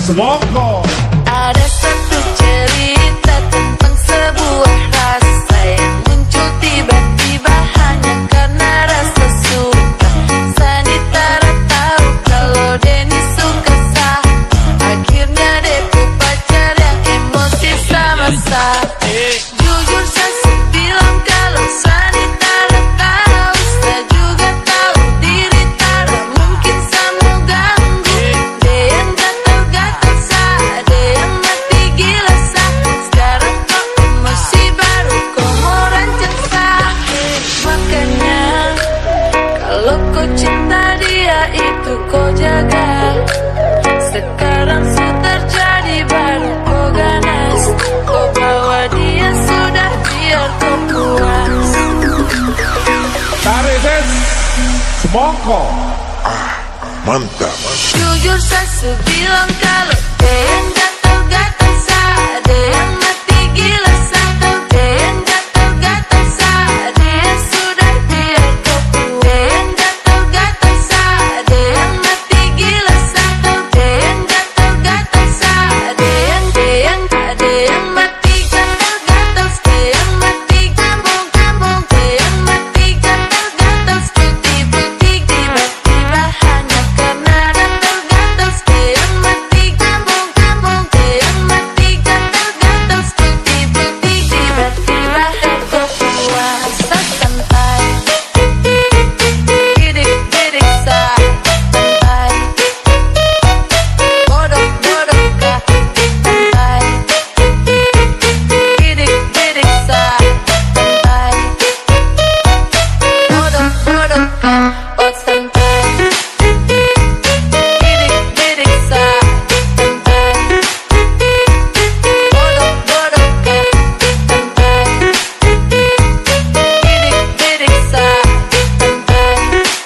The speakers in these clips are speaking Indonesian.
Semongko. Ada satu cerita tentang sebuah rasa yang muncul tiba-tiba hanya karena rasa suka. Sanitara tahu kalau Denny suka sah. Akhirnya Deku pacar yang emosi sama sah. Jujur saya bilang kalau Sanitara tahu, saya juga tahu diri Tara mungkin sama ganggu. Dia yang gatal-gatal sah, ada yang mati gila sah. Sekarang kok emosi baru kau mau rancang sah. Makanya kalau kau cinta dia itu kau jaga. Sekarang sudah terjadi baru kau ganas. Kau bawa dia sudah biar kau puas. Tarises Semongko. Mantap. Jujur saya bilang kalau dia yang gatal-gatal sah, ada yang mati gila sah. Dia yang gatal-gatal sah, dia sudah biar kau puas. Dia yang gatal-gatal sah, ada yang mati gila sah. Dia yang gatal-gatal sah, ada yang mati gatal-gatal. Dia yang mati gambung-gambung. Dia yang mati gatal-gatal. Putih-putih tiba-tiba hanya karena gatal-gatal. Dia yang mati gambung-gambung. Dia yang mati gatal-gatal. Putih-putih tiba-tiba kau puas. Santai, gidik-gidik sah. Santai, bodoh-bodoh kah. Santai, gidik-gidik sah. Santai, bodoh-bodoh kah. Oh santai, gidik-gidik sah. Santai, bodoh-bodoh kah. Santai, gidik-gidik sah. Santai,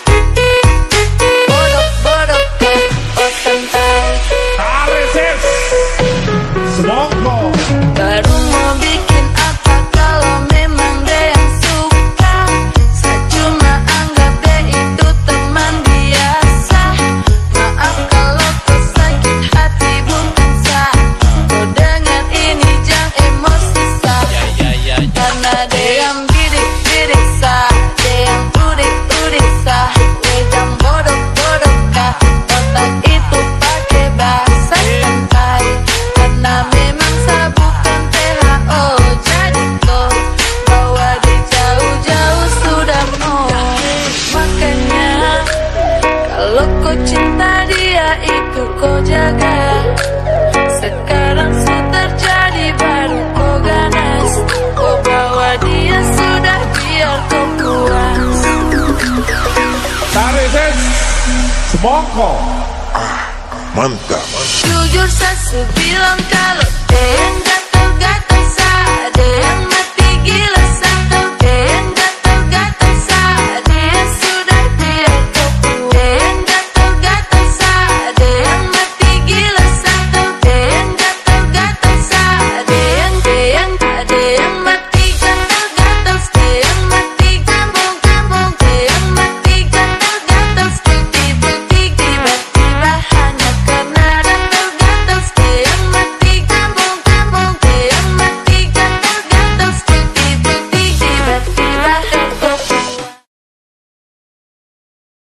bodoh-bodoh kah. Oh santai. Tarises Semongko. Baru mau bikin apa kalau memang dia yang suka. Saya cuma anggap dia itu teman biasa. Maaf kalau kau sakit hati bukan sah. Kau dengar ini jangan emosi sah. Karena dia yang bidik-bidik sah, dia yang udik-udik sah. Wedang bodoh-bodoh kah. Otak itu pakai bahasa santai. Karena memang saya bukan THO. Jadi kau bawa dia jauh-jauh sudah mau. Makanya kalau kau cinta dia itu kau jaga. Sekarang sudah terjadi baru kau ganas. Kau bawa dia sudah biar kau puas. Tarises Semongko. Mantap. Jujur saya bilang kalau dia yang